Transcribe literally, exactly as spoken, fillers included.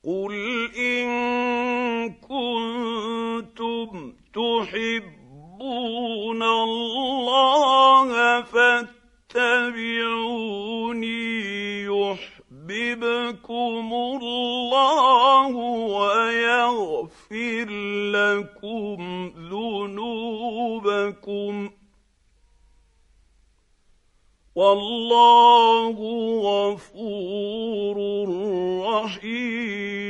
قل إن كنتم تحبون الله فاتبعوني يحببكم الله ويغفر لكم ذنوبكم والله غفور رحيم.